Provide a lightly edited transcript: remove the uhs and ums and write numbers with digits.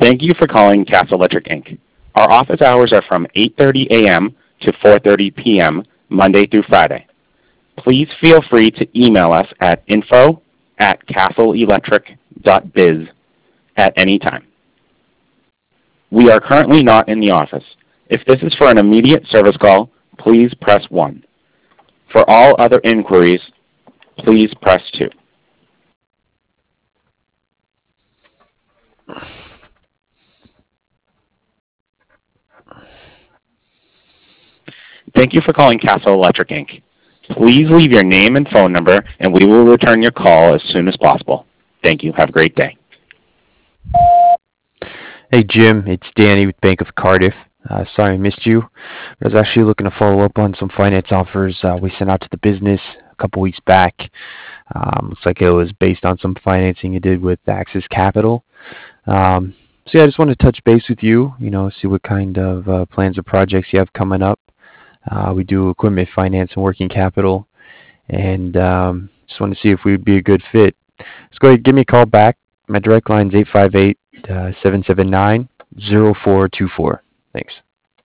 Thank you for calling Castle Electric Inc. Our office hours are from 8:30 a.m. to 4:30 p.m. Monday through Friday. Please feel free to email us at info@castleelectric.biz at any time. We are currently not in the office. If this is for an immediate service call, please press 1. For all other inquiries, please press 2. Thank you for calling Castle Electric Inc. Please leave your name and phone number, and we will return your call as soon as possible. Thank you. Have a great day. Hey Jim, it's Danny with Bank of Cardiff. Sorry I missed you. I was actually looking to follow up on some finance offers we sent out to the business a couple weeks back. Looks like it was based on some financing you did with Axis Capital. So yeah, I just wanted to touch base with you, see what kind of plans or projects you have coming up. We do equipment finance and working capital, and just wanted to see if we would be a good fit. Just go ahead and give me a call back. My direct line is 858-779-0424. Thanks.